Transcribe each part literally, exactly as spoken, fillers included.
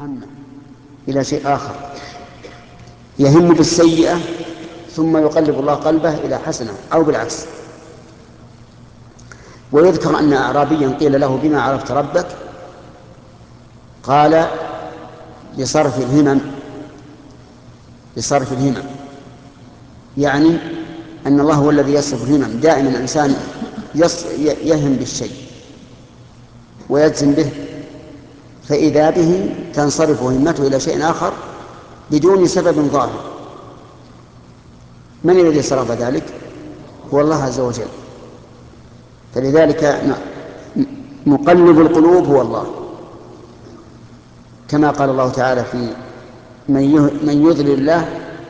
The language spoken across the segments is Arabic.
همه إلى شيء آخر، يهم بالسيئة ثم يقلب الله قلبه إلى حسنة أو بالعكس. ويذكر أن أعرابيا قيل له بما عرفت ربك؟ قال لصرف الهمم، لصرف الهمم، يعني أن الله هو الذي يصرف الهمم. دائما الإنسان يهم بالشيء ويجزم به، فإذا به تنصرف همته إلى شيء آخر بدون سبب ظاهر. من الذي صرف ذلك؟ هو الله عز وجل. فلذلك مقلب القلوب هو الله، كما قال الله تعالى في من يضلل الله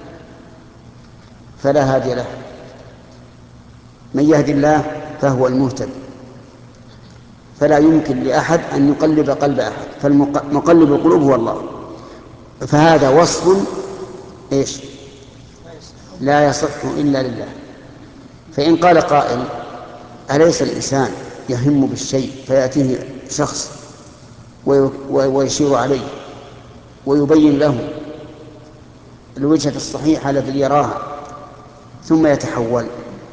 فلا هادي له، من يهدي الله فهو المهتد، فلا يمكن لأحد أن يقلب قلب أحد، فمقلب القلوب هو الله. فهذا وصف إيش؟ لا يصح إلا لله. فإن قال قائل أليس الإنسان يهم بالشيء فيأتيه شخص ويشير عليه ويبين له الوجهة الصحيحة التي يراها ثم يتحول؟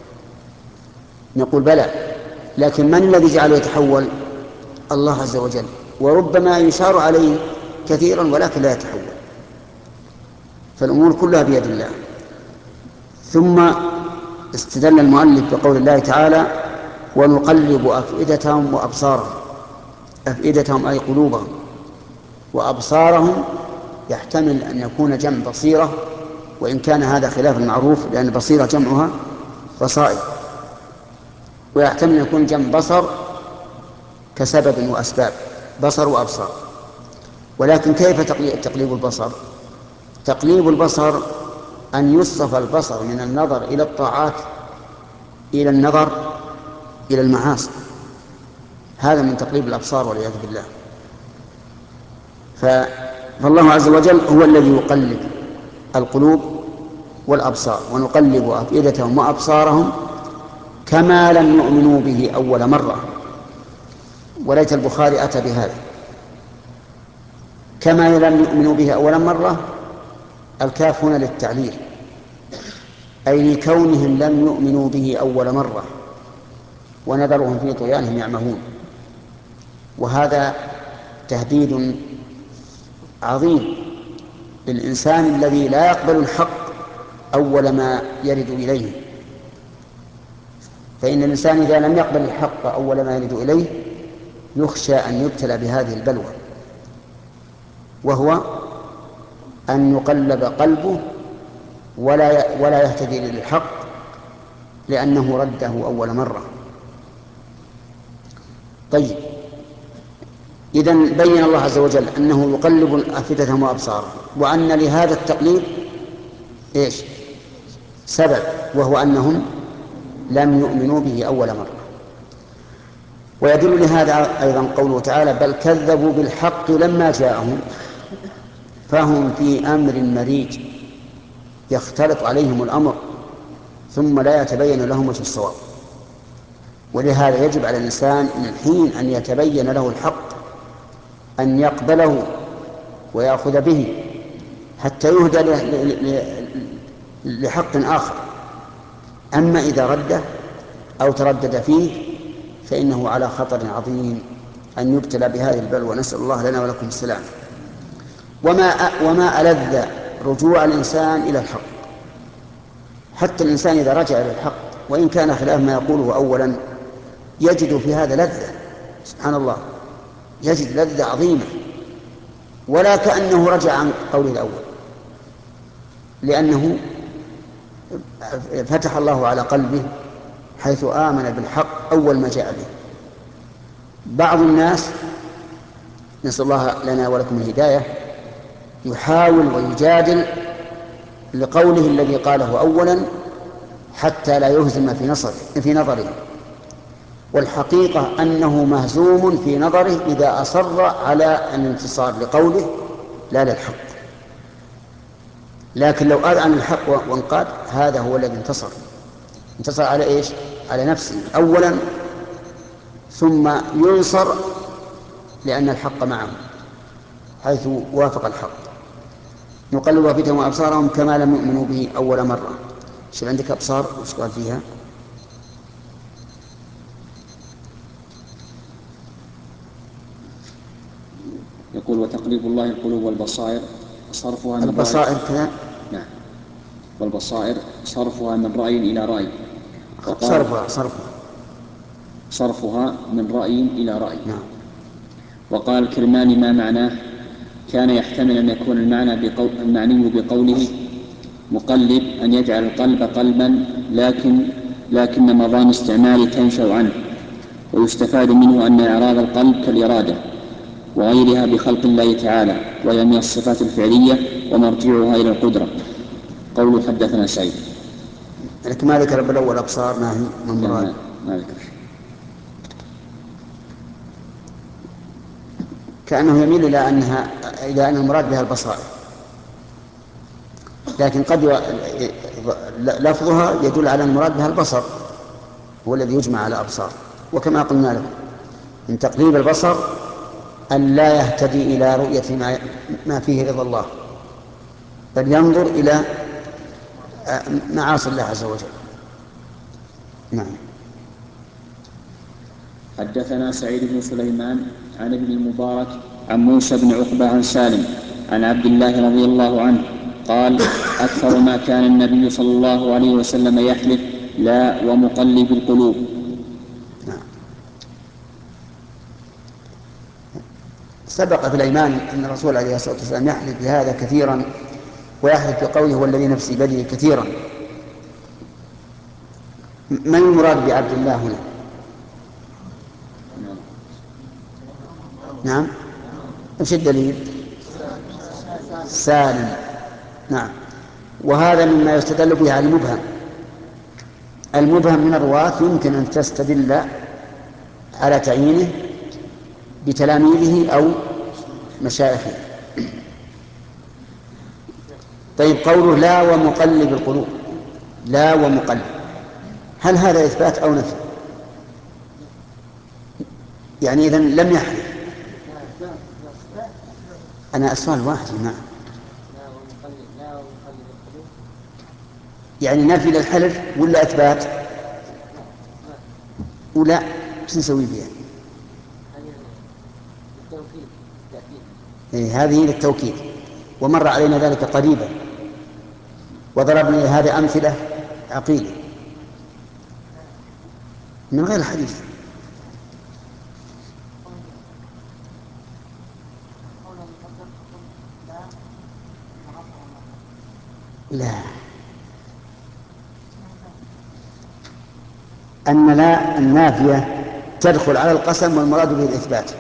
نقول بلى، لكن من الذي جعله يتحول؟ الله عز وجل، وربما يشار عليه كثيرا ولكن لا يتحول. فالأمور كلها بيد الله. ثم استدل المؤلف بقول الله تعالى ونقلب أفئدتهم وأبصارهم. أفئدتهم أي قلوبهم، وأبصارهم يحتمل أن يكون جمع بصيرة، وإن كان هذا خلاف المعروف لأن بصيرة جمعها بصائر، ويحتمل أن يكون جمع بصر كسبب وأسباب، بصر وأبصار. ولكن كيف تقليب البصر؟ تقليب البصر أن يصرف البصر من النظر إلى الطاعات إلى النظر إلى المعاصي، هذا من تقليب الأبصار والعياذ بالله. فالله عز وجل هو الذي يقلب القلوب والأبصار. ونقلب أفئدتهم وأبصارهم كما لم يؤمنوا به أول مرة. وليت البخاري أتى بهذا، كما لم يؤمنوا به أول مرة. الكاف هنا للتعليل، أي لكونهم لم يؤمنوا به أول مرة ونذرهم في طغيانهم يعمهون. وهذا تهديد عظيم للإنسان الذي لا يقبل الحق أول ما يرد إليه. فإن الإنسان إذا لم يقبل الحق أول ما يرد إليه يخشى أن يبتلى بهذه البلوى، وهو أن يقلب قلبه ولا ولا يهتدي للحق لأنه رده أول مرة. طيب، إذن بين الله عز وجل أنه يقلب أفئدتهم وأبصارهم، وأن لهذا التقليب إيش؟ سبب، وهو أنهم لم يؤمنوا به أول مرة. ويدل لهذا أيضا قوله تعالى بل كذبوا بالحق لما جاءهم فهم في أمر مريج يختلط عليهم الأمر ثم لا يتبين لهم وجه الصواب. ولهذا يجب على الإنسان من حين أن يتبين له الحق أن يقبله ويأخذ به حتى يهدى لحق آخر. أما إذا رده أو تردد فيه فإنه على خطر عظيم أن يبتلى بهذه البلوى، نسأل الله لنا ولكم السلام. وما وما ألذ رجوع الإنسان إلى الحق. حتى الإنسان إذا رجع إلى الحق وإن كان خلاف ما يقوله أولا يجد في هذا لذة، سبحان الله، يجد لذة عظيمة ولا كأنه رجع عن قوله الأول، لأنه فتح الله على قلبه حيث آمن بالحق أول ما جاء به. بعض الناس، نسأل الله لنا ولكم الهداية، يحاول ويجادل لقوله الذي قاله أولا حتى لا يهزم في نصره في نظره، والحقيقة أنه مهزوم في نظره إذا أصر على الانتصار لقوله لا للحق. لكن لو آذى عن الحق وانقاد هذا هو الذي انتصر. انتصر على إيش؟ على نفسه أولا، ثم ينصر لأن الحق معه. حيث وافق الحق. نقلب أفئدتهم وأبصارهم كما لم يؤمنوا به أول مرة. شو عندك أبصار وش قال فيها؟ يقول وتقليب الله القلوب والبصائر صرفها من البصائر رأي. كذا. نعم. والبصائر صرفها من رأي إلى رأي. صرفها صرفها صرفها من رأي إلى رأي. نعم. وقال الكرماني ما معناه؟ كان يحتمل أن يكون المعنى بقول المعني بقوله مقلب أن يجعل القلب قلبا، لكن لكن مضان استعمال تنشأ عنه. ويستفاد منه أن إعراض القلب كالإرادة وغيرها بخلق الله تعالى، وهي من الصفات الفعلية ومرجعها إلى القدرة. قوله حدثنا سعيد. لكن ما ذكر بالأول أبصار ما هي من مراد؟ ما, ما ذكر. كأنه يميل إلى أنها إلى أن المراد بها البصائر، لكن قد لفظها يدل على المراد بها البصر هو الذي يجمع على أبصار. وكما قلنا لكم من تقليب البصر أن لا يهتدي إلى رؤية ما فيه رضا الله، بل ينظر إلى معاصي الله عز وجل. نعم. حدثنا سعيد بن سليمان عن ابن المبارك عن موسى بن عقبة عن سالم عن عبد الله رضي الله عنه قال أكثر ما كان النبي صلى الله عليه وسلم يحلف لا ومقلب القلوب. نعم. سبق في الأيمان أن الرسول عليه الصلاة والسلام يحلف بهذا كثيرا، ويحلف بقوله والذي نفسي بيده كثيرا. من المراد بعبد الله هنا؟ نعم. ايش الدليل؟ سالم. نعم. وهذا مما يستدل به على المبهم. المبهم من الرواة يمكن أن تستدل على تعيينه بتلاميذه أو مشايخه. طيب قوله لا ومقلب القلوب، لا ومقلب، هل هذا إثبات أو نفي؟ يعني إذن لم يحلف. أنا السؤال واحد يا جماعة، يعني نفي للحلف ولا إثبات؟ ولا ايش نسوي فيها؟ إيه هذه للتوكيد، ومر علينا ذلك قريبا وضربنا لهذا أمثلة عقيلة من غير الحديث. لا، أن لا النافية تدخل على القسم والمراد به الإثبات.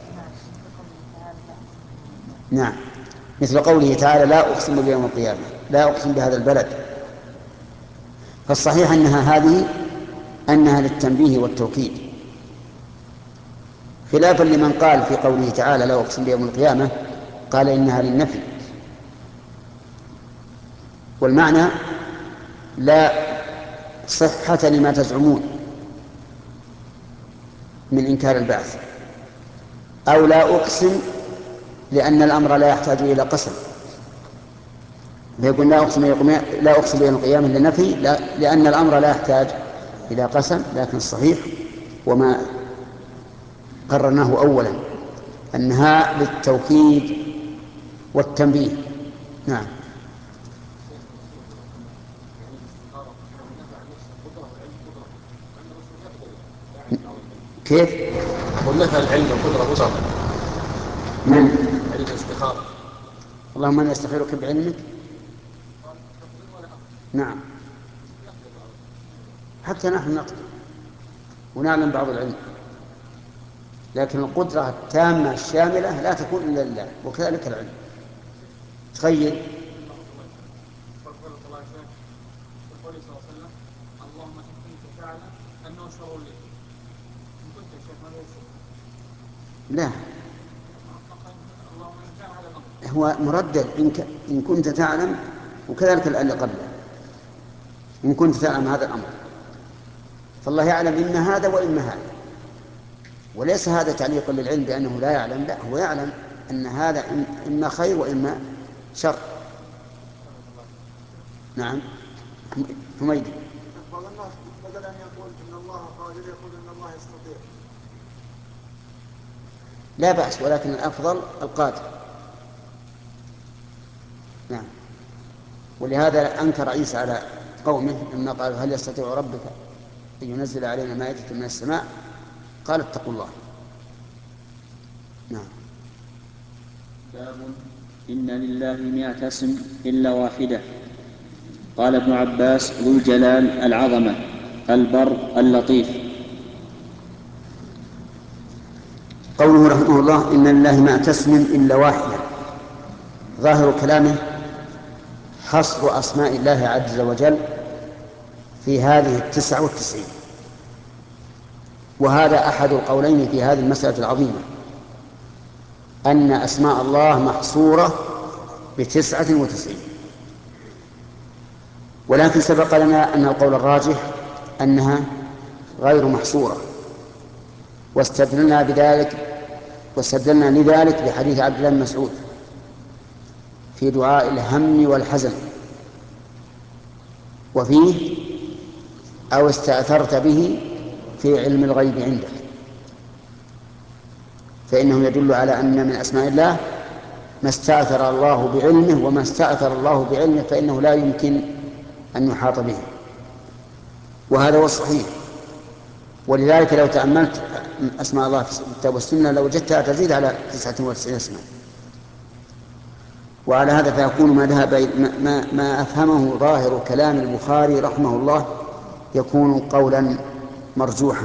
نعم، مثل قوله تعالى لا أقسم بيوم القيامة، لا أقسم بهذا البلد. فالصحيح أنها هذه أنها للتنبيه والتوكيد، خلافا لمن قال في قوله تعالى لا أقسم بيوم القيامة قال إنها للنفي. والمعنى لا صحة لما تزعمون من إنكار البعث، أو لا أقسم لأن الأمر لا يحتاج إلى قسم، فيقول لا أقسم لا أقسم بيوم القيامة للنفي لا لأن الأمر لا يحتاج إلى قسم. لكن الصحيح وما قررناه أولا أنها للتوكيد والتنبيه. نعم. كيف؟ ونفى العلم والقدرة مطلقا. من؟ علم الاستخارة. اللهم أنا أستخيرك بعلمك. نعم، حتى نحن نقدر ونعلم بعض العلم، لكن القدرة التامة الشاملة لا تكون إلا لله، وكذلك العلم. تخيل اللهم إن كنت تعلم أنه شر لي، إن كنت يا شيخ ماذا يصير؟ لا، اللهم إن كان هذا الأمر هو مردد إن, ك... إن كنت تعلم، وكذلك اللي قبله إن كنت تعلم هذا الأمر، فالله يعلم إما هذا وإما هذا، وليس هذا تعليق للعلم بأنه لا يعلم، لا هو يعلم أن هذا إما خير وإما شر. نعم. حميدي. بعض الناس بدل أن يقول إن الله قادر يقول إن الله يستطيع. لا بأس، ولكن الأفضل القادر. نعم. ولهذا أنكر عيسى على قومه لما قالوا هل يستطيع ربك أن ينزل علينا مائدة من السماء؟ قال اتقوا الله. نعم. باب إن لله مئة اسم إلا واحدة. قال ابن عباس ذو الجلال العظمة البر اللطيف. قوله رحمه الله إن لله مئة اسم إلا واحدة، ظاهر كلامه حصر أسماء الله عز وجل في هذه التسعة والتسعين، وهذا أحد القولين في هذه المسألة العظيمة، أن أسماء الله محصورة بتسعة وتسعين. ولكن سبق لنا أن القول الراجح أنها غير محصورة، واستدلنا بذلك واستدلنا لذلك بحديث عبد الله بن مسعود في دعاء الهم والحزن، وفيه أو استأثرت به في علم الغيب عندك، فإنه يدل على أن من أسماء الله ما استأثر الله بعلمه، وما استأثر الله بعلمه فإنه لا يمكن أن يحاط به، وهذا هو الصحيح. ولذلك لو تأملت أسماء الله في الكتاب والسنة لوجدتها تزيد على تسعة وتسعين اسما. وعلى هذا فيكون ما ذهب ما, ما أفهمه ظاهر كلام البخاري رحمه الله يكون قولا مرجوحا.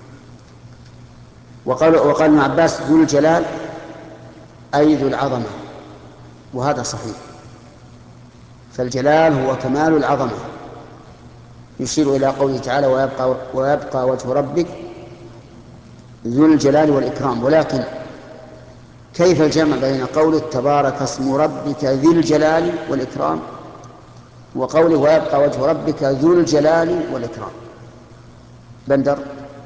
وقال وقال ابن عباس ذو الجلال أي ذو العظمة، وهذا صحيح، فالجلال هو كمال العظمة، يشير إلى قوله تعالى ويبقى, ويبقى وجه ربك ذو الجلال والإكرام. ولكن كيف الجمع بين قوله تبارك اسم ربك ذي الجلال والإكرام وقوله ويبقى وجه ربك ذو الجلال والإكرام؟ بندر.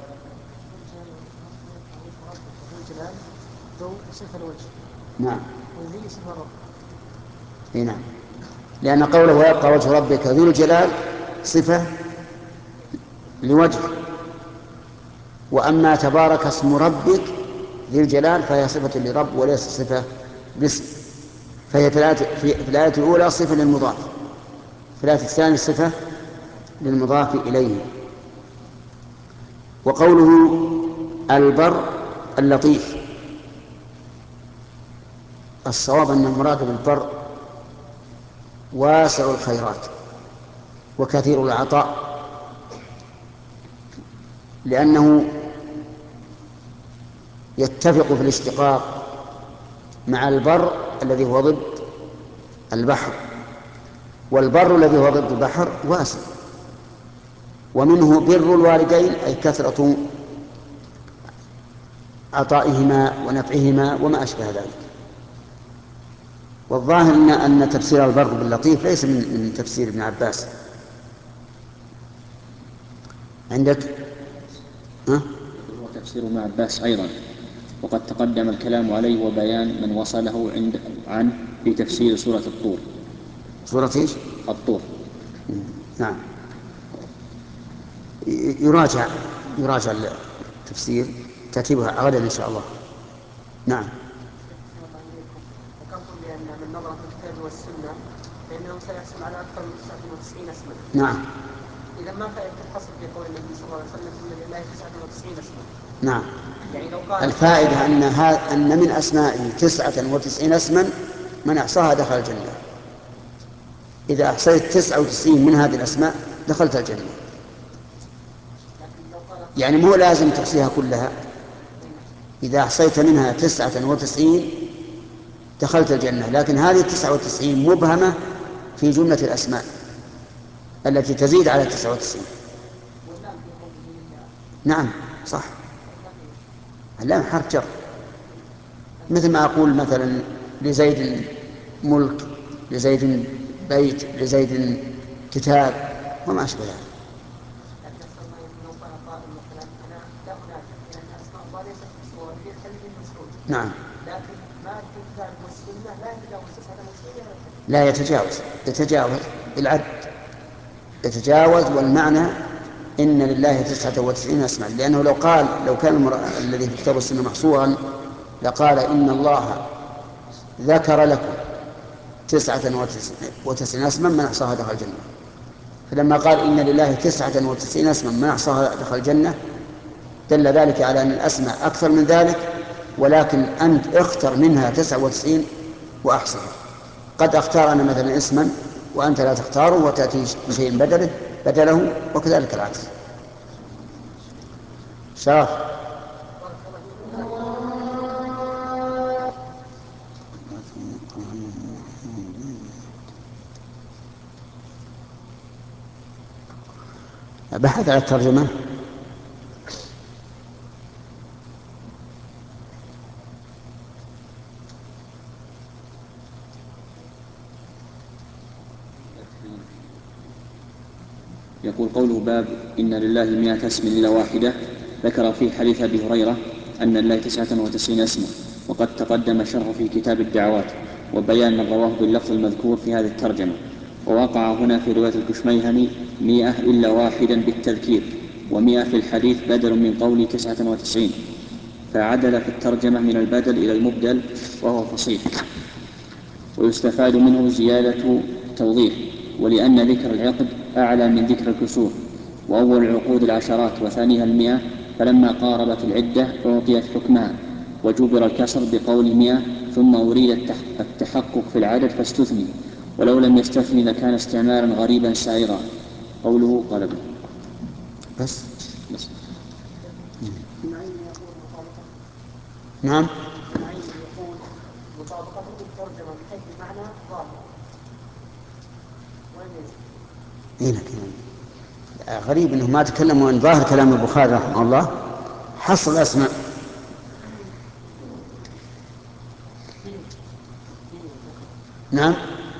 نعم. نعم، لأن قوله ويبقى وجه ربك ذو الجلال صفة لوجه، وأما تبارك اسم ربك ذي الجلال فهي صفة لرب وليس صفة باسم، فهي في الآية الأولى صفة للمضاف، في الآية الثانية صفة للمضاف إليه. وقوله البر اللطيف، الصواب أن المراد بالبر واسع الخيرات وكثير العطاء، لأنه يتفق في الاشتقاق مع البر الذي هو ضد البحر، والبر الذي هو ضد البحر واسع، ومنه بر الوالدين أي كثرة عطائهما ونفعهما وما أشبه ذلك. والظاهر إن, أن تفسير البر باللطيف ليس من, من تفسير ابن عباس. عندك ها؟ هو تفسير ابن عباس أيضا، وقد تقدم الكلام عليه وبيان من وصله عند عنه في تفسير سورة الطور. سورة ايش؟ الطور. نعم، يراجع يراجع التفسير، ترتيبها غدا إن شاء الله. نعم. ذكرتم بأن من نظر في الكتاب والسنة فإنه سيحصل على أكثر من تسعة وتسعين اسما. نعم. إذا ما فائدة الحصر في قول النبي صلى الله عليه وسلم إن لله تسعة وتسعين اسما؟ نعم. يعني لو قال الفائدة أن, أن من أسمائه تسعة وتسعين اسما من أحصاها دخل الجنة. إذا أحصيت تسعة وتسعين من هذه الأسماء دخلت الجنة، يعني مو لازم تحصيها كلها، إذا أحصيت منها تسعة وتسعين دخلت الجنة، لكن هذه التسعة وتسعين مبهمة في جملة الأسماء التي تزيد على تسعة وتسعين. نعم صح، اللام حرف جر، مثل ما أقول مثلا لزيد ملك، لزيد بيت، لزيد كتاب وما أشبه ذلك. نعم. نعم. لكن ما أثبت لا يتجاوز، يتجاوز بالعد، يتجاوز. والمعنى إن لله تسعة وتسعين اسما، لأنه لو قال، لو كان المر... الذي في كتاب السنة محصورا لقال إن الله ذكر لكم تسعة وتسعين اسما من أحصاها دخل الجنة. فلما قال إن لله تسعة وتسعين اسما من أحصاها دخل الجنة دل ذلك على أن الأسماء أكثر من ذلك، ولكن أنت اختر منها تسعة وتسعين وأحصها. قد أختار أنا مثلا اسما وأنت لا تختاره وتأتي بشيء بدله بدله وكذلك العكس. شرف. بحث على الترجمة. يقول قوله باب إن لله مئة اسم إلا واحدة، ذكر في حديث أبي هريرة أن لله تسعة وتسعين اسما، وقد تقدم شرح في كتاب الدعوات وبيان من رواه باللفظ المذكور في هذه الترجمة. ووقع هنا في رواية الكشميهني مئة إلا واحدا بالتذكير، ومئة في الحديث بدل من قول تسعة وتسعين، فعدل في الترجمة من البدل إلى المبدل وهو فصيح. ويستفاد منه زيادة توضيح، ولأن ذكر العقد أعلى من ذكر الكسور، وأول العقود العشرات وثانيها المئة، فلما قاربت العدة أعطيت حكمها وجبر الكسر بقول مئة، ثم أريد التحقق في العدد فاستثني، ولو لم يستثني لكان استعمالا غريبا سائغا. قوله قلبه بس, بس. نعم. يقول مطابقة الترجمة من حيث المعنى ظاهر. إيه لك غريب انه ما تكلموا عن ظاهر كلام البخاري رحمه الله حصر الاسماء. نعم.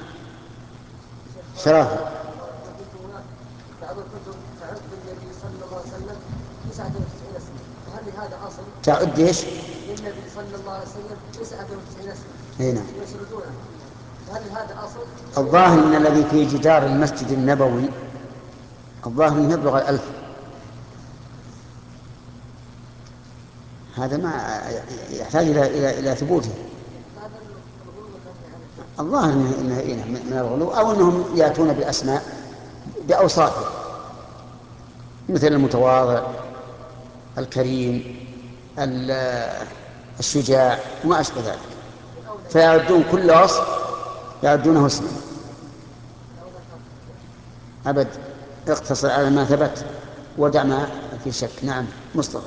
شرافه. بعض الكتب تعد النبي صلى الله عليه وسلم تسعة وتسعين اسما، فهل هذا اصل؟ تعد ايش؟ للنبي صلى الله عليه وسلم تسعة وتسعين اسما. اي نعم. يسردونه، فهل هذا اصل؟ الظاهر ان الذي في جدار المسجد النبوي الظاهر انه يبلغ الألف. هذا ما يحتاج الى الى الى ثبوته. الظاهر انه من الغلو، او انهم ياتون باسماء باوصافه مثل المتواضع، الكريم، الشجاع وما اشبه ذلك، فيعدون كل وصف يعدونه اسما. ابد، اقتصر على ما ثبت ودع ما في شك. نعم مصطفى.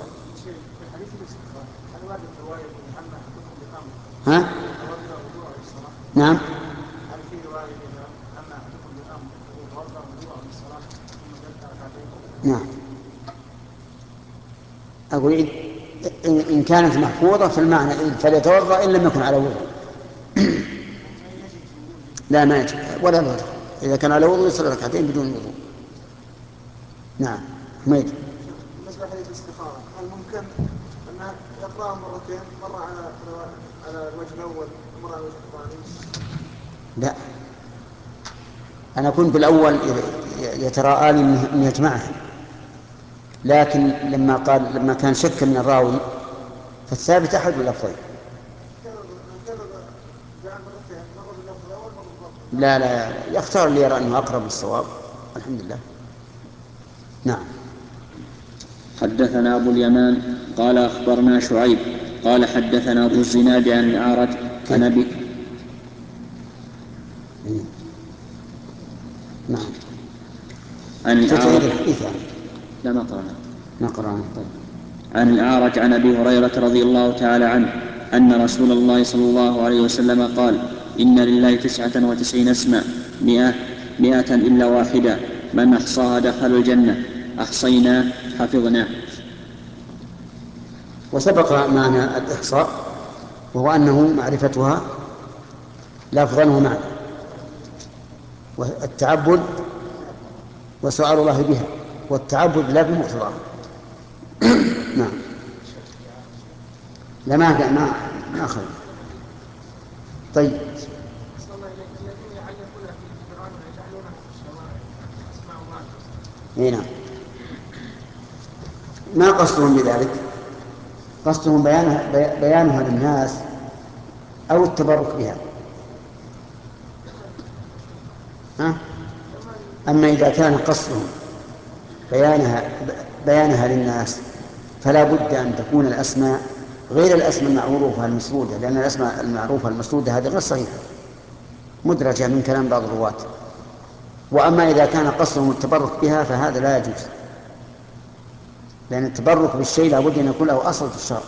ها؟ نعم. هل في رواية إذا أما أحدكم بالأمر يتوضأ وضوءه للصلاة ثم يركع ركعتين؟ نعم. أقول إن كانت محفوظة في المعنى فليتوضأ إن لم يكن على وضوء. لا ما يجب ولا الوضوء، إذا كان على وضوء يصلي ركعتين بدون وضوء. نعم حميد. بالنسبة للاستخارة هل ممكن أن يقرأ مرتين، مرة على على الوجه الأول ومرة على الوجه الثاني؟ لا، أنا كنت بالأول يتراءى لي أن يجمعها، لكن لما قال لما كان شك من الراوي فالثابت أحد اللفظين. لا لا يختار اللي يرى أنه أقرب للصواب. الحمد لله. نعم. حدثنا أبو اليمان قال أخبرنا شعيب قال حدثنا أبو الزناد عن الأعرج عن أبي. نعم. عن الأعرج. لا ما قرأنا. ما قرأنا. طيب. عن الأعرج عن أبي هريرة رضي الله تعالى عنه أن رسول الله صلى الله عليه وسلم قال إن لله تسعة وتسعين اسما مئة مئة إلا واحدة من أحصاها دخل الجنة أحصينا حفظنا. وسبق معنى الإحصاء وهو أنه معرفتها لفظا ومعنى، والتعبد وسؤال الله بها، والتعبد لا بمقتضاه. نعم. لا ما ما ما أخذ. طيب. هنا ما قصدهم بذلك؟ قصدهم بيانها, بيانها للناس أو التبرك بها. ها؟ أما إذا كان قصدهم بيانها, بيانها للناس فلا بد أن تكون الأسماء غير الأسماء المعروفة المسرودة، لأن الأسماء المعروفة المسرودة هذه غير صحيحة، مدرجة من كلام بعض الرواة. وأما إذا كان قصدهم التبرك بها فهذا لا يجوز، لأن التبرك بالشيء لا بد أن يكون له أصل في الشرع.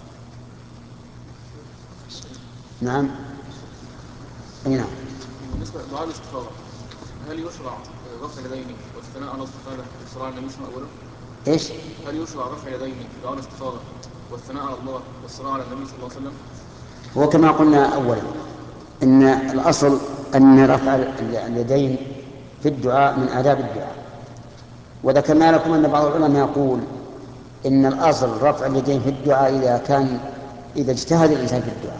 نعم. أي نعم. بالنسبة لدعاء الاستخارة، هل يشرع رفع اليدين والثناء على الله والصلاة على النبي صلى الله عليه وسلم؟ إيش؟ هل يشرع رفع اليدين في دعاء الاستخارة والثناء على الله والصلاة على النبي صلى الله عليه وسلم؟ هو كما قلنا أولا إن الأصل أن رفع اليدين في الدعاء من آداب الدعاء، وذكرنا لكم أن بعض العلماء يقول إن الأصل رفع اليدين في الدعاء إذا كان إذا اجتهد الإنسان في الدعاء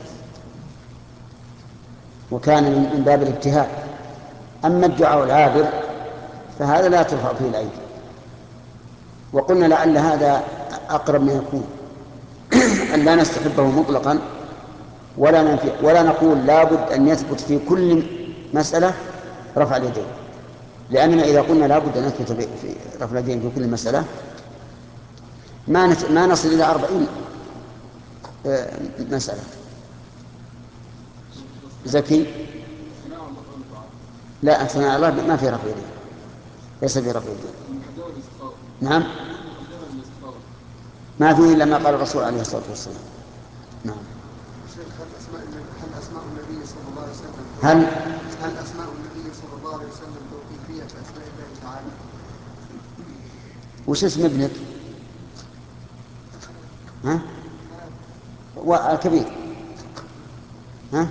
وكان من باب الاجتهاد. أما الدعاء العابر فهذا لا ترفع فيه الأيدي. وقلنا لعل هذا أقرب ما يكون أن لا نستحبه مطلقا ولا ننفي ولا نقول لابد أن يثبت في كل مسألة رفع اليدين، لأننا إذا قلنا لابد أن نثبت في رفع اليدين في كل مسألة ما ما نصل إلى أربعين مسألة. زكي لا، الثناء على الله ما في رفع يدين، ليس في رفع يدين. نعم، ما فيه إلا ما قال الرسول عليه الصلاة والسلام. نعم. هل أسماء هل أسماء النبي صلى الله عليه وسلم هل هل أسماء النبي صلى الله عليه وسلم توقيفية كأسماء الله تعالى؟ وش اسم ابنك؟ ها؟ والكبير ها؟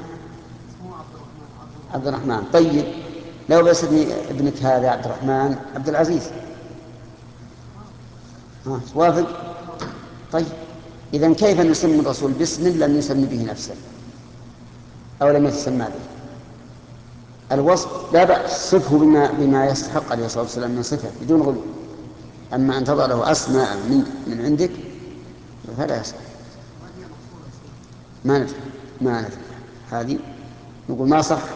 عبد الرحمن. طيب لو بسمي ابنك هذا عبد الرحمن عبد العزيز ها وافق؟ طيب إذن كيف نسمي الرسول باسم لم يسمي به نفسه أو لم يتسمى به؟ الوصف لا بأس، صفه بما, بما يستحق عليه الصلاة والسلام من صفة بدون غلو. أما أن تضع له أسماء من, من عندك فلا يصح. ما ندري ما ندري هذه نقول ما صح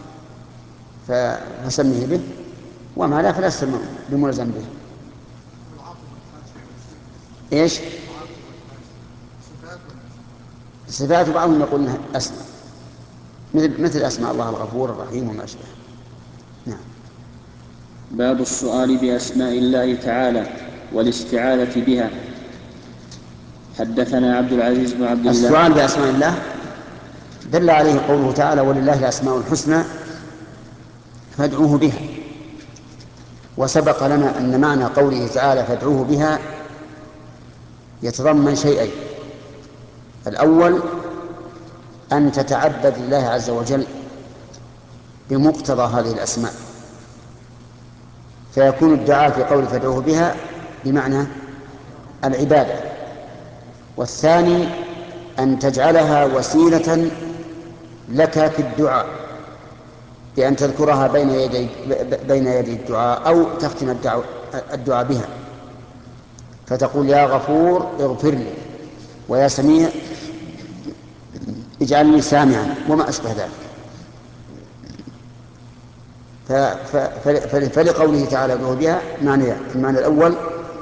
فسميه به، وما لا فلا تسمى بملزم به. إيش صفات بعضهم يقول إنها أسماء مثل مثل أسماء الله الغفور الرحيم وما أشبه. نعم. باب السؤال بأسماء الله تعالى والاستعاذة بها. حدثنا عبد العزيز بن عبد الله. السؤال بأسماء الله دل عليه قوله تعالى ولله الأسماء الحسنى فادعوه بها، وسبق لنا أن معنى قوله تعالى فادعوه بها يتضمن شيئين: الأول أن تتعبد لله عز وجل بمقتضى هذه الأسماء، فيكون الدعاء في قول فادعوه بها بمعنى العبادة. والثاني أن تجعلها وسيلة لك في الدعاء بأن تذكرها بين يدي بين يدي الدعاء أو تختم الدعاء بها، فتقول يا غفور اغفر لي، ويا سميع اجعلني سامعا، وما أشبه ذلك. فلقوله تعالى ادعوه بها معنى المعنى الأول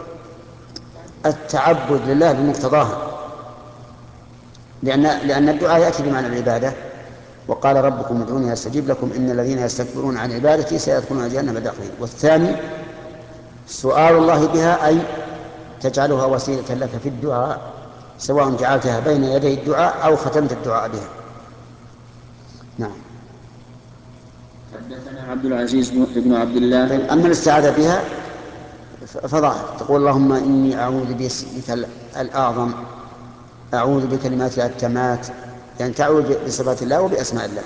التعبد لله بمقتضاها، لأن لأن الدعاء يأتي بمعنى العبادة، وقال ربكم ادعوني أستجيب لكم إن الذين يستكبرون عن عبادتي سيدخلون جهنم داخلين. والثاني سؤال الله بها أي تجعلها وسيلة لك في الدعاء، سواء جعلتها بين يدي الدعاء أو ختمت الدعاء بها. نعم. حدثنا عبد العزيز بن عبد الله. طيب أما الاستعاذة بها فظاهر تقول اللهم إني أعوذ باسمك الأعظم أعوذ بكلمات التامات، يعني تعوذ بصفات الله وبأسماء الله.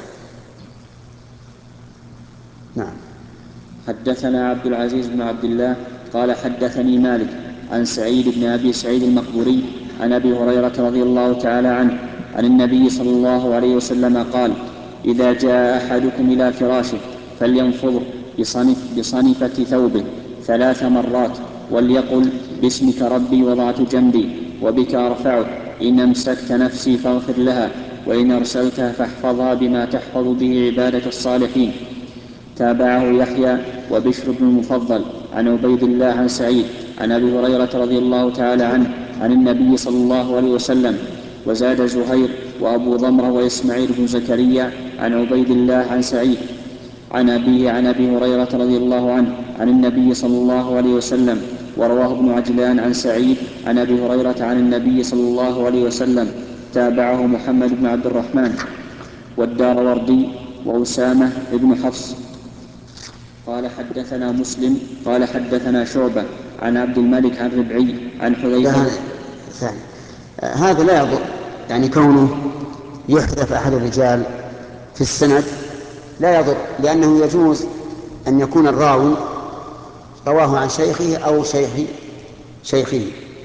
نعم. حدثنا عبد العزيز بن عبد الله قال حدثني مالك عن سعيد بن أبي سعيد المقبوري عن أبي هريرة رضي الله تعالى عنه عن النبي صلى الله عليه وسلم قال إذا جاء أحدكم إلى فراشه فلينفض بصنف بصنفة ثوبه ثلاث مرات، وليقل باسمك ربي وضعت جنبي وبك أرفعه، إن أمسكت نفسي فاغفر لها، وإن أرسلتها فاحفظها بما تحفظ به عبادك الصالحين. تابعه يحيى وبشر بن المفضل عن عبيد الله عن سعيد عن أبي هريرة رضي الله تعالى عنه عن النبي صلى الله عليه وسلم. وزاد زهير وأبو ضمرة وإسماعيل بن زكريا عن عبيد الله عن سعيد عن أبيه عن أبي هريرة رضي الله عنه عن النبي صلى الله عليه وسلم. ورواه ابن عجلان عن سعيد عن أبي هريرة عن النبي صلى الله عليه وسلم. تابعه محمد بن عبد الرحمن والداروردي وأسامة بن حفص. قال حدثنا مسلم قال حدثنا شعبة عن عبد الملك عن ربعي عن حذيفة. ثاني هذا لا يضر، يعني كونه يحذف أحد الرجال في السند لا يضر، لأنه يجوز أن يكون الراوي رواه عن شيخه أو شيخ شيخه،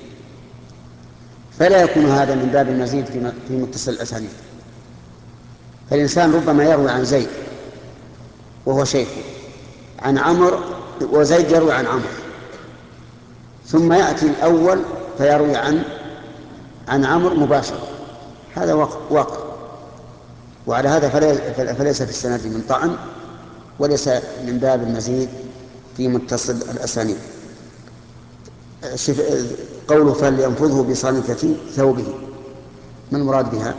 فلا يكون هذا من باب المزيد في متصل الأسانيد. فالإنسان ربما يروي عن زيد وهو شيخه عن عمرو، وزيد يروي عن عمرو، ثم يأتي الأول فيروي عن عن عمرو مباشرة، هذا واقع. وعلى هذا فليس في السند من طعن، وليس من باب المزيد في متصل الأسانيد. قوله فلينفضه بصنفة ثوبه، ما المراد بها؟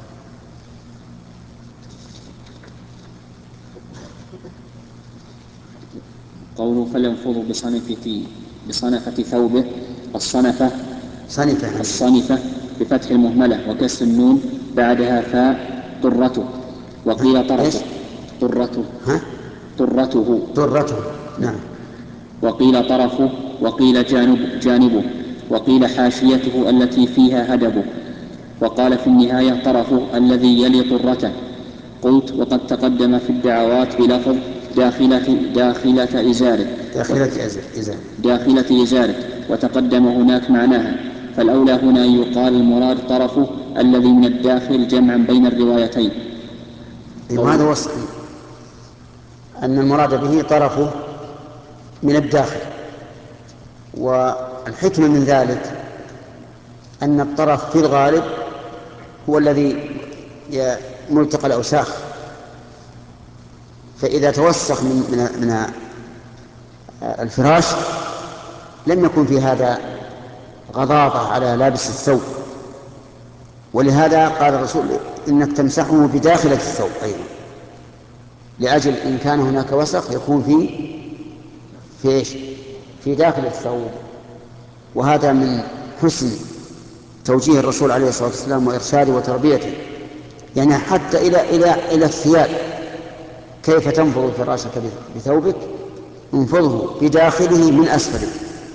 قوله فلينفضه بصنفة بصنفة ثوبه، الصنفة صنفة الصنفة بفتح المهملة وكسر النون بعدها فاء طرته، وقيل طرفه طرته ها؟ طرته طرته نعم. وقيل طرفه، وقيل جانب جانبه، وقيل حاشيته التي فيها هدبه، وقال في النهاية طرفه الذي يلي طرته. قلت وقد تقدم في الدعوات بلفظ داخلة داخلة إزاره داخلة إزاره داخلة إزاره وتقدم هناك معناها، فالأولى هنا يقال المراد طرفه الذي من الداخل جمعا بين الروايتين. وهذا هو الصحيح، أن المراد به طرفه من الداخل، والحكمة من ذلك أن الطرف في الغالب هو الذي ملتقى الأوساخ، فإذا توسخ من, من, من الفراش لم يكن في هذا غضاضة على لابس الثوب، ولهذا قال الرسول إنك تمسحه بداخلة الثوب أيضا، لأجل إن كان هناك وسخ يكون في في إيش؟ في داخل الثوب. وهذا من حسن توجيه الرسول عليه الصلاة والسلام وإرشاده وتربيته، يعني حتى إلى إلى إلى الثياب، كيف تنفض فراشك بثوبك؟ انفضه بداخله من أسفله،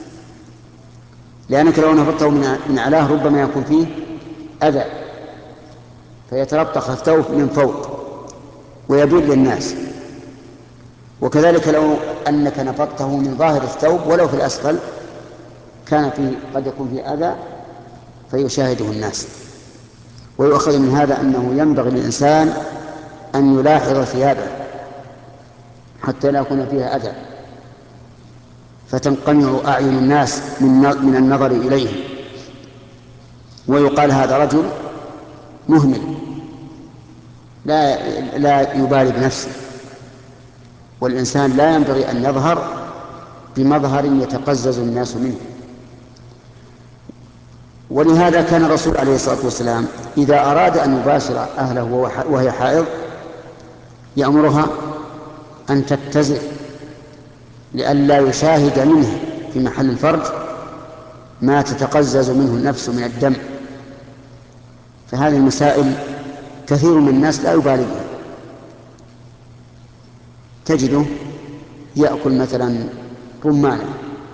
لأنك لو نفضته من أعلاه ربما يكون فيه أذى فيتلطخ الثوب من فوق ويبين للناس. وكذلك لو أنك نفضته من ظاهر الثوب ولو في الأسفل كان فيه قد يكون فيه أذى فيشاهده الناس. ويؤخذ من هذا أنه ينبغي للإنسان أن يلاحظ ثيابه حتى لا يكون فيها أذى فتنقمع أعين الناس من النظر إليه، ويقال هذا رجل مهمل لا لا يبالي بنفسه. والإنسان لا ينبغي أن يظهر بمظهر يتقزز الناس منه. ولهذا كان الرسول عليه الصلاة والسلام إذا أراد أن يباشر أهله وهي حائض يأمرها أن تتزر لئلا يشاهد منه في محل الفرج ما تتقزز منه النفس من الدم. فهذه المسائل كثير من الناس لا يبالي بها، تجده يأكل مثلا رمانة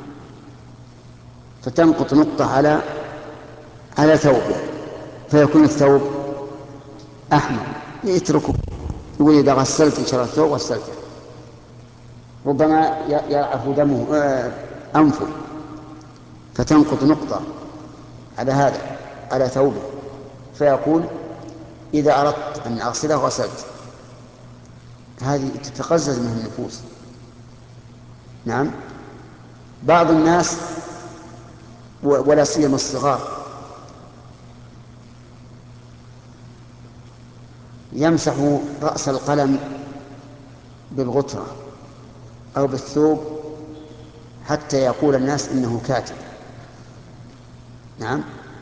فتنقط نقطة على على ثوبه فيكون الثوب أحمر يتركه، يقول إذا غسلت إن شاء الله الثوب غسلته، ربما يعفو دمه أنفه فتنقط نقطة على هذا على ثوبه فيقول إذا أردت أن أغسله غسلت. هذه تتقزز منه النفوس. نعم. بعض الناس ولا سيما الصغار يمسح رأس القلم بالغترة أو بالثوب حتى يقول الناس إنه كاتب. نعم،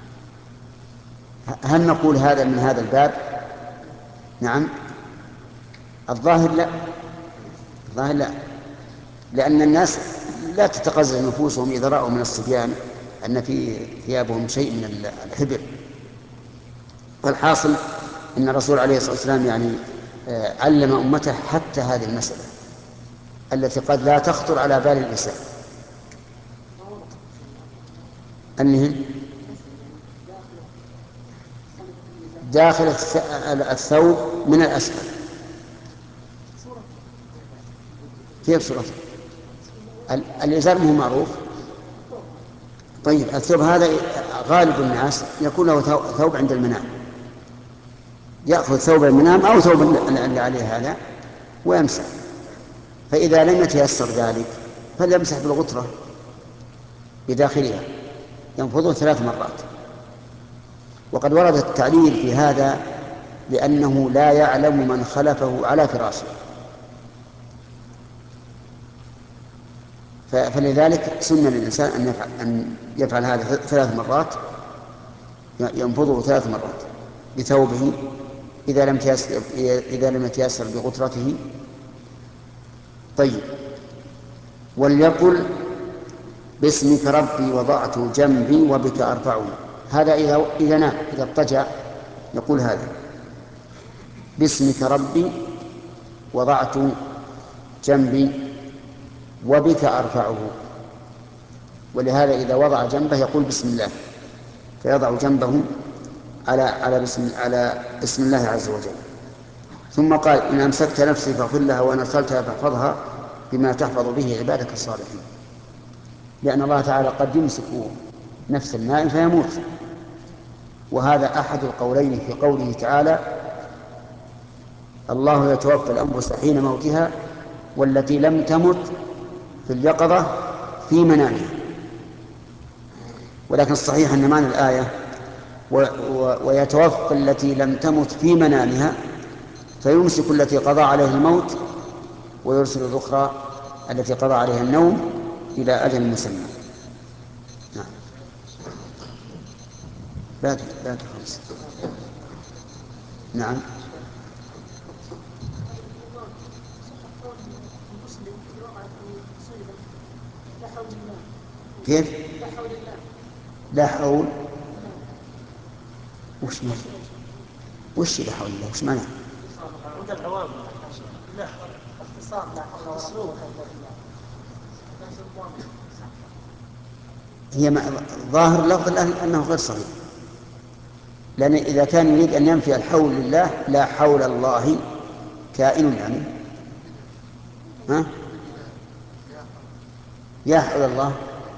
هل نقول هذا من هذا الباب؟ نعم، الظاهر لا، الظاهر لا، لأن الناس لا تتقزز نفوسهم إذا رأوا من الصبيان أن في ثيابهم شيء من الحبر. والحاصل أن الرسول عليه الصلاة والسلام يعني علم أمته حتى هذه المسألة التي قد لا تخطر على بال الإنسان، أنه داخل الثوب من الأسفل. كيف صورته؟ الإزار مو معروف. طيب الثوب هذا غالب الناس يكون له ثوب عند المنام، يأخذ ثوب المنام أو ثوب اللي عليه هذا ويمسح، فإذا لم يتيسر ذلك فليمسح بالغترة بداخلها ينفضه ثلاث مرات. وقد ورد التعليل في هذا لأنه لا يعلم من خلفه على فراشه، فلذلك سن للإنسان أن يفعل, أن يفعل هذا ثلاث مرات، ينفضه ثلاث مرات بثوبه إذا لم يتيسر, إذا لم يتيسر بغترته. طيب، وليقل باسمك ربي وضعت جنبي وبك أرفعه. هذا إذا إذا نام، إذا اضطجع يقول هذا باسمك ربي وضعت جنبي وبك أرفعه. ولهذا إذا وضع جنبه يقول بسم الله، فيضع جنبه على على بسم على اسم الله عز وجل. ثم قال إن أمسكت نفسي فاغفر لها وإن أرسلتها فاحفظها بما تحفظ به عبادك الصالحين، لأن الله تعالى قد يمسك نفس النائم فيموت. وهذا أحد القولين في قوله تعالى الله يتوفى الأنفس حين موتها والتي لم تمت في اليقظة في منامها. ولكن الصحيح أن معنى الآية و و ويتوفى التي لم تمت في منامها، فيمسك التي قضى عليها الموت ويرسل الأخرى التي قضى عليها النوم إلى أجل مسمى. نعم، لا لا تخلص. نعم، كيف؟ لا حول. وش معنى؟ وش لا حول الله؟ وش معنى؟ هي ظاهر لفظ أنه غير صحيح، لأن إذا كان يريد أن ينفي الحول لله لا حول الله كائن يعني ها؟ يا حول الله.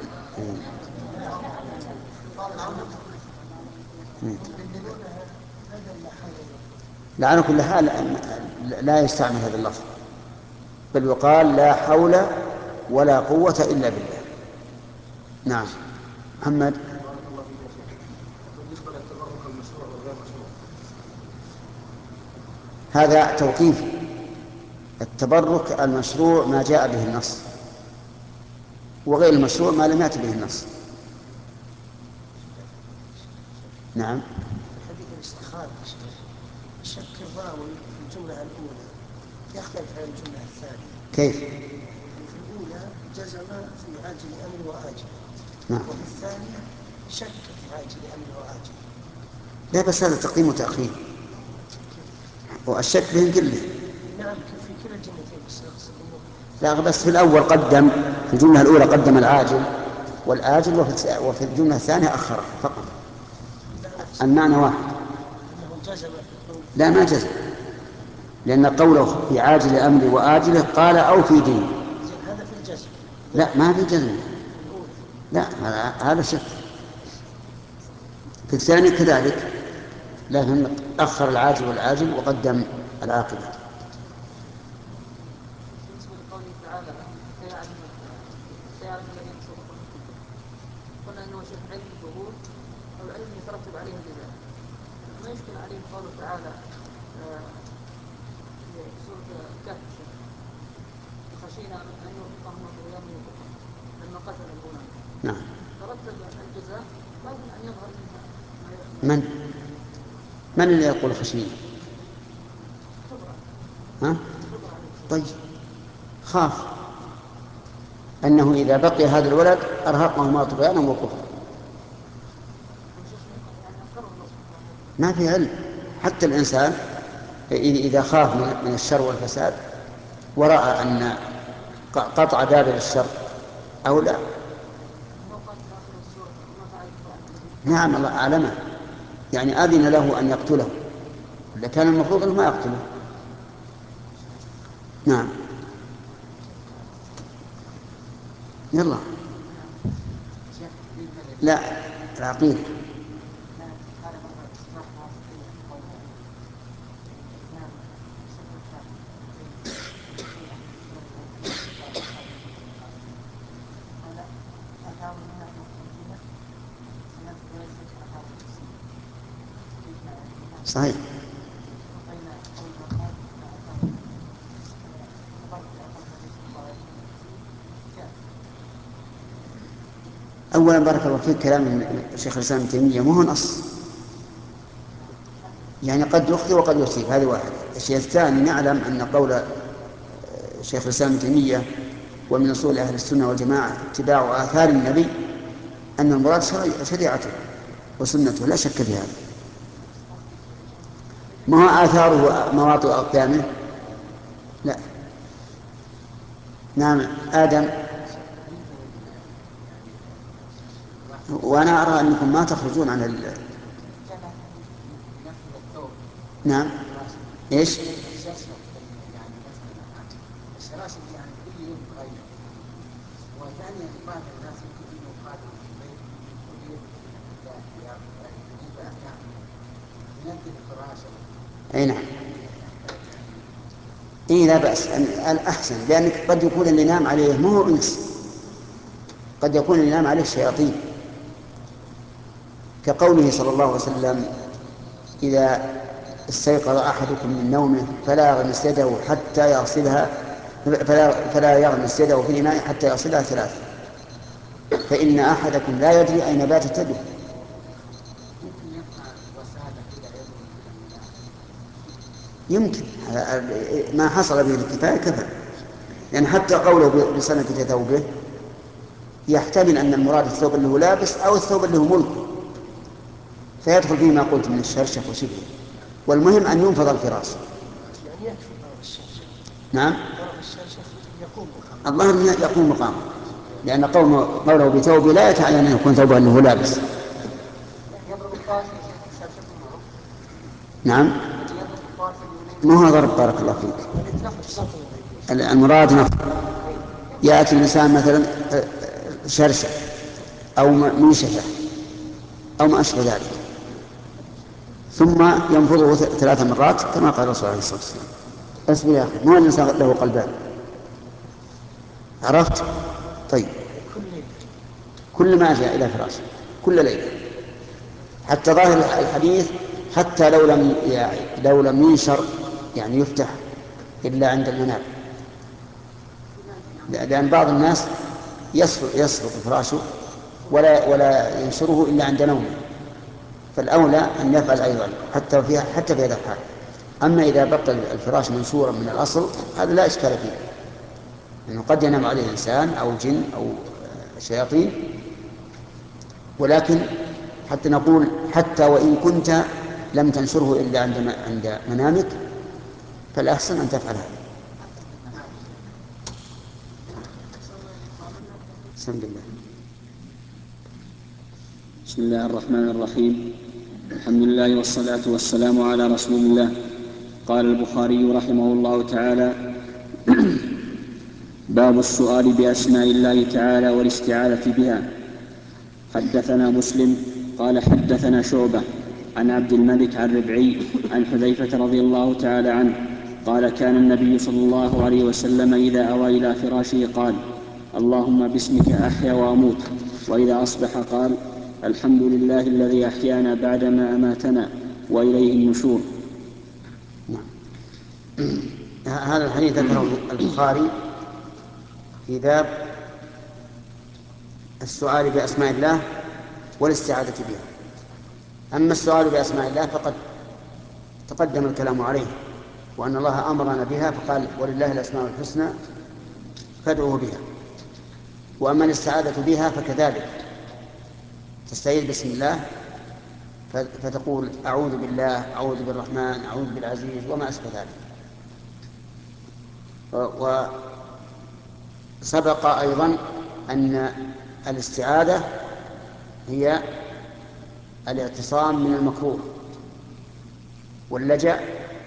لا، على كل حال لا يستعمل هذا اللفظ، بل يقال لا حول ولا قوة إلا بالله. نعم. محمد. هذا توقيف. التبرك المشروع ما جاء به النص، وغير المشروع ما لم يأت به النص. نعم. حديث الاستخارة شك الراوي في الجملة الأولى يختلف عن الجملة الثانية. كيف؟ في الأولى جزم في عاجل أمر وآجل. نعم. وفي الثانية شك في عاجل أمر وآجل. لا، بس هذا تقديم وتأخير، والشك بهم كله. نعم، في كلا الجملتين بس أقصد. لا، بس في الأول قدم، في الجملة الأولى قدم العاجل والآجل، وفي الجملة الثانية أخر فقط. المعنى واحد. لا، ما جزم، لأن قوله في عاجل أمري وآجله قال أو في ديني. هذا في الجزم. لا، ما في جزم. لا، هذا شك. في الثاني كذلك، لكن أخر العاجل والآجل وقدم العاقبة. سيعلم الذين صدقوا منكم. قلنا انه شيخ علم الظهور او العلم يترتب عليه الجزاء. ما يشكل عليه قوله تعالى في سورة الكهف خشينا ان يرهقهم طغيانا وكفرا لما قتل الغلام. نعم. ترتب الجزاء قبل ان يظهر منها من من اللي يقول خشينا؟ ها؟ طيب خاف أنه إذا بقي هذا الولد أرهقهما طغيانا وكفرا. ما في علم. حتى الإنسان إذا خاف من الشر والفساد ورأى أن قطع باب الشر أولى. نعم الله أعلمه، يعني أذن له أن يقتله، لكان المفروض أنه ما يقتله. نعم. يلا لا العقيل صحيح. أولا بارك الله فيك، كلام الشيخ الإسلام ابن تيمية مو هو نص، يعني قد يخطئ وقد يصيب، هذه واحد. الشيء الثاني نعلم أن قول شيخ الإسلام ابن تيمية ومن أصول أهل السنة والجماعة اتباع آثار النبي أن المراد شريعته وسنته، لا شك في هذا. ما هو آثاره مواطئ أقدامه؟ لا. نعم آدم. وأنا أرى أنكم ما تخرجون عن ال... نعم إيش؟ السلاسل يعني كل يوم غير، وثانيا بعض الناس يمكن انه قادر في البيت ويجيب بالنسبه لاحكام ينزل فراشه. اي نعم. اي لا باس، الاحسن، لانك قد يكون اللي ينام عليه مو هو انس، قد يكون اللي ينام عليه شياطين، كقوله صلى الله عليه وسلم اذا استيقظ احدكم من نومه فلا يغمس يده حتى يغسلها فلا, فلا يغمس يده في الإناء حتى يغسلها ثلاث، فإن أحدكم لا يدري أين باتت يده. يمكن ما حصل به الكفاية كفى، يعني حتى قوله بسنة ثوبه يحتمل أن المراد الثوب اللي هو لابس أو الثوب اللي هو ملك، فيدخل فيه ما قلت من الشرشف وشبهه، والمهم أن ينفض الفراش. يعني يكفي ضرب الشرشف. نعم. ضرب الشرشف يقوم مقام. الله يقوم مقام، لأن قوله بثوبه لا يتعين أن يكون ثوبه اللي هو لابس. نعم. ما هو ضرب بارك الله فيك. المراد نفض. يأتي الإنسان مثلا شرشة أو منشفة أو ما أشبه ذلك ثم ينفضه ثلاث مرات كما قال الرسول عليه الصلاة والسلام. اصبر يا أخي، ما الإنسان له قلبان؟ عرفت؟ طيب. كل ما جاء إلى فراشه كل ليلة، حتى ظاهر الحديث حتى لو لم يعني لو لم ينشر يعني يفتح إلا عند المنام، لأن بعض الناس يسقط فراشه ولا ولا ينشره إلا عند نومه، فالأولى أن يفعل أيضا حتى في حتى في هذا الحال. أما إذا بقى الفراش منشورا من الأصل هذا لا إشكال فيه، أنه قد ينام عليه إنسان أو جن أو شياطين، ولكن حتى نقول حتى وإن كنت لم تنشره إلا عند عند منامك فالأحسن أن تفعل هذا. بسم الله. بسم الله الرحمن الرحيم. الحمد لله والصلاة والسلام على رسول الله. قال البخاري رحمه الله تعالى: باب السؤال بأسماء الله تعالى والاستعاذة بها. حدثنا مسلم قال حدثنا شعبة عن عبد الملك عن ربعي عن حذيفة رضي الله تعالى عنه قال: كان النبي صلى الله عليه وسلم إذا أوى إلى فراشه قال: اللهم باسمك أحيا وأموت. وإذا أصبح قال الحمد لله الذي أحيانا بعدما أماتنا وإليه النشور. هذا الحديث ذكره البخاري في باب السؤال بأسماء الله والاستعاذة بها. أما السؤال بأسماء الله فقد تقدم الكلام عليه، وأن الله أمرنا بها فقال ولله الأسماء الحسنى فادعوه بها. وأما الاستعاذة بها فكذلك تستعيذ بسم الله فتقول أعوذ بالله، أعوذ بالرحمن، أعوذ بالعزيز وما أشبه ذلك. وسبق أيضا أن الاستعاذة هي الاعتصام من المكروه، واللجأ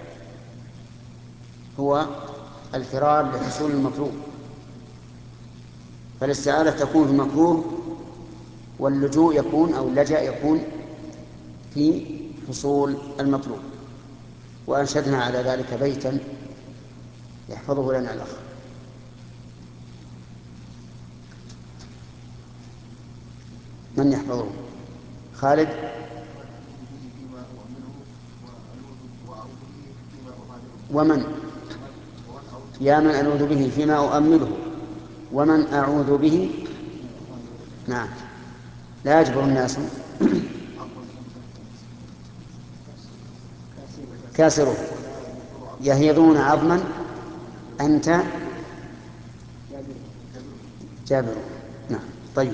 هو الفرار لحصول المطلوب. فالاستعاذة تكون في المكروه، واللجوء يكون أو اللجأ يكون في حصول المطلوب. وأنشدنا على ذلك بيتا يحفظه لنا الأخ. من يحفظه؟ خالد. ومن يا من أعوذ به فيما أؤمله ومن أعوذ به. نعم، لا يجبر الناس كاسره يهيضون عظما أنت جابر. نعم طيب.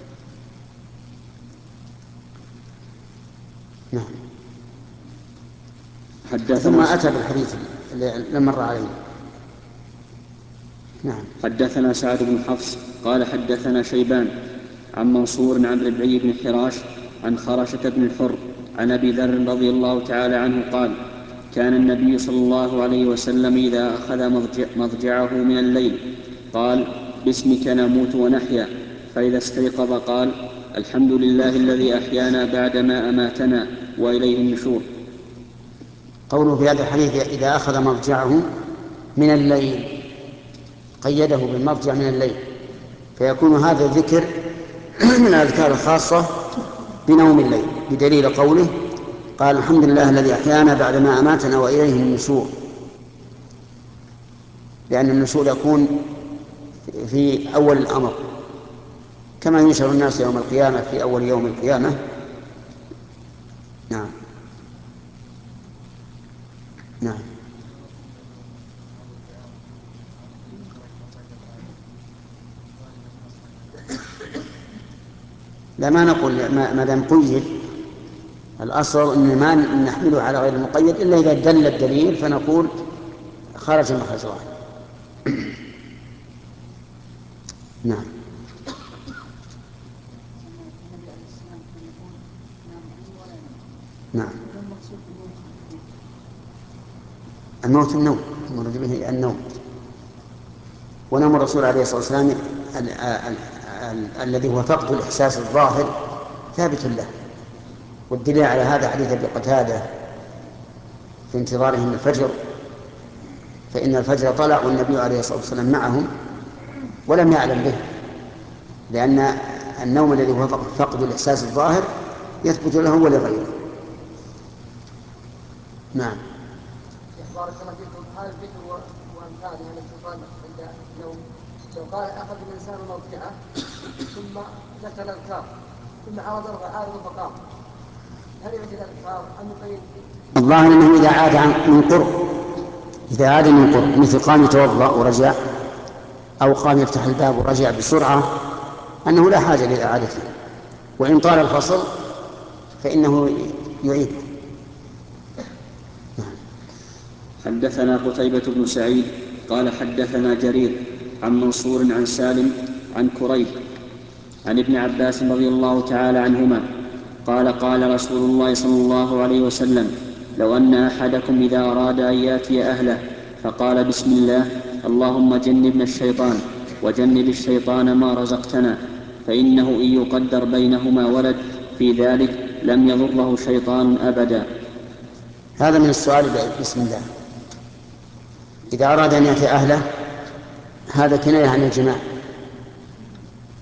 نعم. ثم أتى بالحديث اللي مر عليه. نعم. حدثنا سعد بن حفص قال حدثنا شيبان عن منصور عن ربعي بن حراش عن خرشة بن الحر عن أبي ذر رضي الله تعالى عنه قال كان النبي صلى الله عليه وسلم إذا أخذ مضجعه من الليل قال باسمك نموت ونحيا، فإذا استيقظ قال الحمد لله الذي أحيانا بعدما أماتنا وإليه النشور. قوله في هذا الحديث إذا أخذ مضجعه من الليل قيده بالمضجع من الليل، فيكون هذا الذكر من الأذكار الخاصة بنوم الليل، بدليل قوله قال الحمد لله الذي أحيانا بعدما أماتنا وإليه النشور، لأن النشور يكون في أول الأمر كما ينشر الناس يوم القيامة في أول يوم القيامة. نعم. نعم. لا، ما نقول ما دام قيد، الأصل أن ما نحمله على غير المقيد إلا إذا دل الدليل فنقول خرج مخرج واحد. نعم. نعم. الموت النوم، المراد به النوم، ونوم الرسول عليه الصلاة والسلام الذي هو فقد الإحساس الظاهر ثابت له، والدليل على هذا حديث أبي قتادة في انتظارهم الفجر، فإن الفجر طلع والنبي عليه الصلاة والسلام معهم ولم يعلم به، لأن النوم الذي هو فقد الإحساس الظاهر يثبت له ولغيره. نعم. بارك الله فيكم. هذا الذكر وأمثاله من الشيطان عند النوم، لو قال أخذ الإنسان موضعه ثم ذكر الأذكار ثم عاود عارض فقام، هل يعطي الأذكار أم يقيد؟ الظاهر أنه إذا عاد من قرب، إذا عاد من قرب مثل قام يتوضأ ورجع، أو قام يفتح الباب ورجع بسرعة، أنه لا حاجة لإعادته، وإن طال الفصل فإنه يعيد. حدثنا قتيبة بن سعيد قال حدثنا جرير عن منصور عن سالم عن كريب عن ابن عباس رضي الله تعالى عنهما قال قال رسول الله صلى الله عليه وسلم لو أن أحدكم إذا أراد أن يأتي أهله فقال بسم الله اللهم جنبنا الشيطان وجنب الشيطان ما رزقتنا، فإنه إن يقدر بينهما ولد في ذلك لم يضره شيطان أبدا. هذا من السؤال بسم الله إذا أراد أن يأتي أهله، هذا كناية عن الجماع،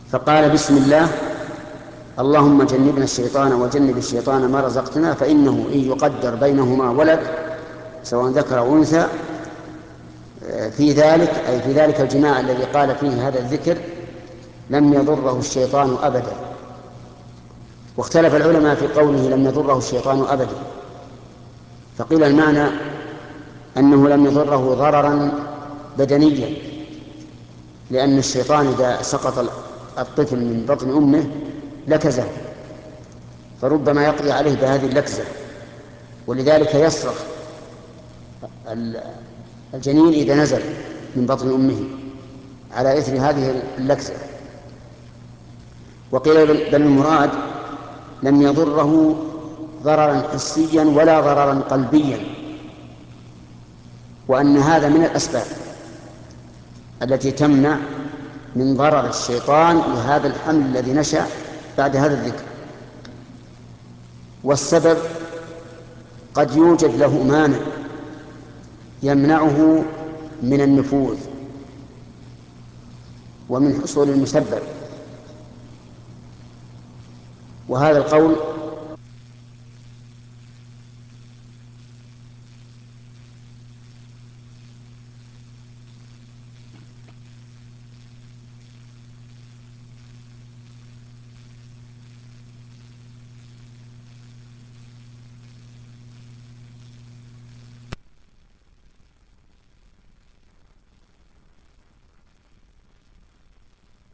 فقال بسم الله اللهم جنبنا الشيطان وجنب الشيطان ما رزقتنا، فإنه إن يقدر بينهما ولد سواء ذكر أو أنثى في ذلك أي في ذلك الجماع الذي قال فيه هذا الذكر لم يضره الشيطان أبدا. واختلف العلماء في قوله لم يضره الشيطان أبدا، فقيل المعنى أنه لم يضره ضررا بدنيا، لأن الشيطان إذا سقط الطفل من بطن أمه لكزه، فربما يقضي عليه بهذه اللكزة، ولذلك يصرخ الجنين إذا نزل من بطن أمه على إثر هذه اللكزة. وقيل بل المراد لم يضره ضررا حسيا ولا ضررا قلبيا، وأن هذا من الأسباب التي تمنع من ضرر الشيطان لهذا الحمل الذي نشأ بعد هذا الذكر. والسبب قد يوجد له مانع يمنعه من النفوذ ومن حصول المسبب، وهذا القول